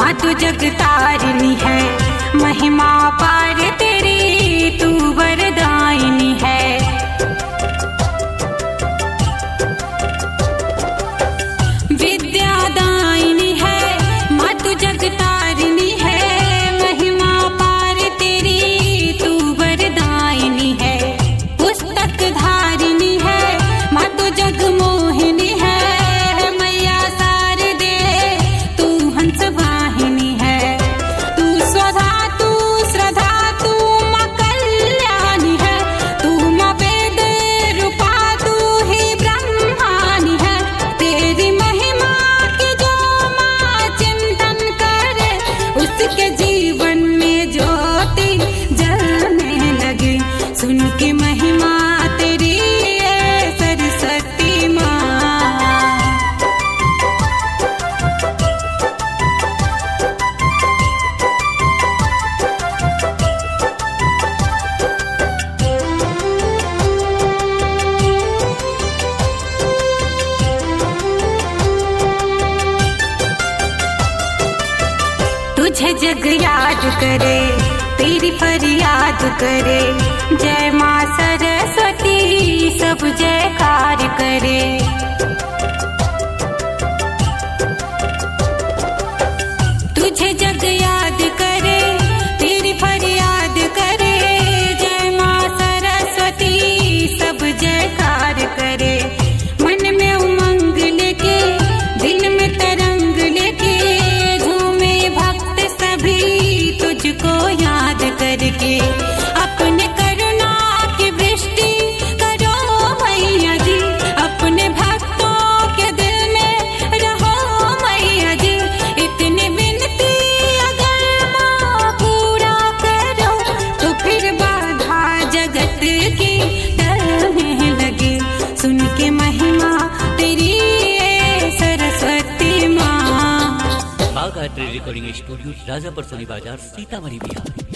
माँ तू जगतारिणी है, महिमा पार तेरी तू वरदायिनी है। विद्यादायिनी है, माँ तू जगतारिणी है, महिमा पार तेरी तू वरदायिनी है। पुस्तक धारिणी है, माँ तू जगमोहिनी है, मैया शारदे तू हंस वाहिनी है। तू स्वधा तू श्रद्धा तू माँ कल्याणी है, तू माँ वेद रूपा तू ही ब्रह्मानी है। तेरी महिमा की जो माँ चिंतन करे, उसके जीवन में ज्योति जलने लगे। सुन के महिमा तेरी है सरस्वती माँ। तुझे जग याद करे, तेरी फरियाद करे, जय माँ सरस्वती सब जयकार करे। तुझे जग याद करे, तेरी फरियाद करे, जय माँ सरस्वती सब जयकार करे। मन में उमंग लेके, दिल में तरंग लेके, झूमे भक्त सभी तुझको याद करके। अपने करुणा की वृष्टि करो मैया जी, अपने भक्तों के दिल में रहो मैया जी। इतनी विनती अगर माँ पूरा करो, तो फिर बाधा जगत की टलने लगे। सुन के महिमा तेरी है सरस्वती माँ। बागायत्री रिकॉर्डिंग स्टूडियो, राजापुर सोनी बाजार, सीतामढ़ी, बिहार।